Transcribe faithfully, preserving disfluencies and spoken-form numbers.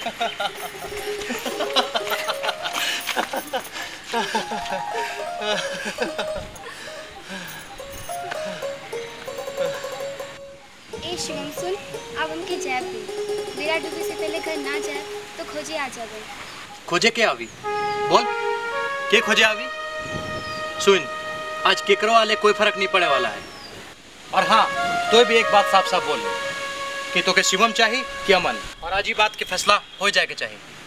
ए शिवम सुन, अब उनके जैब भी मेरा डूबे से पहले घर ना जाए तो खोजे आ जावे। खोजे के आवी? बोल के खोजे आवी? सुन, आज केकरो वाले कोई फर्क नहीं पड़े वाला है। और हाँ, तो भी एक बात साफ साफ बोल कि तो के शिवम चाहिए कि अमन, और आज ही बात के फैसला हो जाए के चाहिए।